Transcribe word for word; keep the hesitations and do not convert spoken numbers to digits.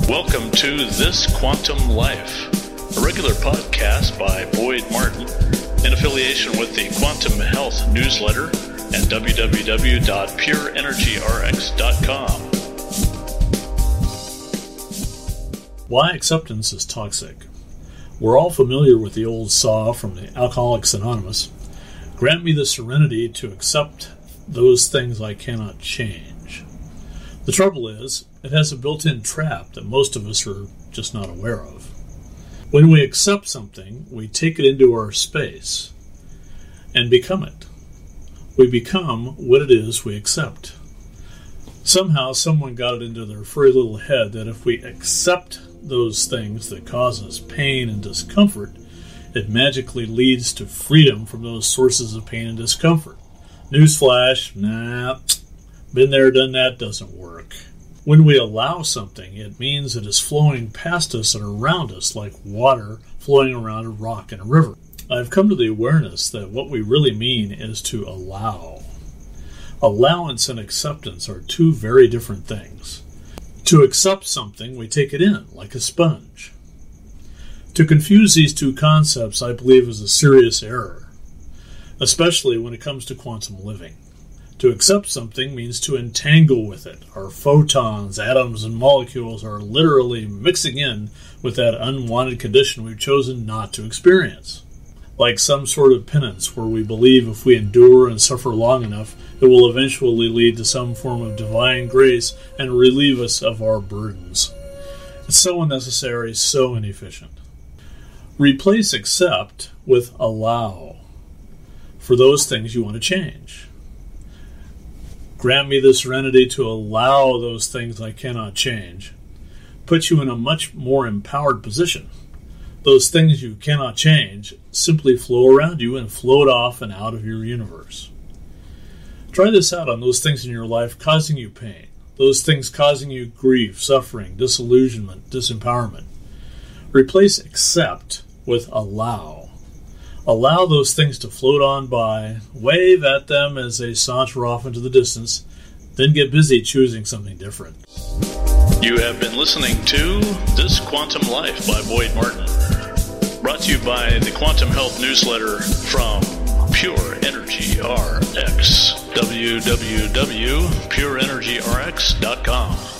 Welcome to This Quantum Life, a regular podcast by Boyd Martin in affiliation with the Quantum Health newsletter at w w w dot pure energy r x dot com. Why acceptance is toxic. We're all familiar with the old saw from the Alcoholics Anonymous. Grant me the serenity to accept those things I cannot change. The trouble is, it has a built-in trap that most of us are just not aware of. When we accept something, we take it into our space and become it. We become what it is we accept. Somehow someone got it into their furry little head that if we accept those things that cause us pain and discomfort, it magically leads to freedom from those sources of pain and discomfort. Newsflash, nah, been there, done that, doesn't work. When we allow something, it means it is flowing past us and around us like water flowing around a rock in a river. I've come to the awareness that what we really mean is to allow. Allowance and acceptance are two very different things. To accept something, we take it in like a sponge. To confuse these two concepts, I believe, is a serious error, especially when it comes to quantum living. To accept something means to entangle with it. Our photons, atoms, and molecules are literally mixing in with that unwanted condition we've chosen not to experience. Like some sort of penance where we believe if we endure and suffer long enough, it will eventually lead to some form of divine grace and relieve us of our burdens. It's so unnecessary, so inefficient. Replace accept with allow for those things you want to change. Grant me the serenity to allow those things I cannot change. Put you in a much more empowered position. Those things you cannot change simply flow around you and float off and out of your universe. Try this out on those things in your life causing you pain. Those things causing you grief, suffering, disillusionment, disempowerment. Replace accept with allow. Allow those things to float on by, wave at them as they saunter off into the distance, then get busy choosing something different. You have been listening to This Quantum Life by Boyd Martin, brought to you by the Quantum Health newsletter from Pure Energy R X, w w w dot pure energy r x dot com.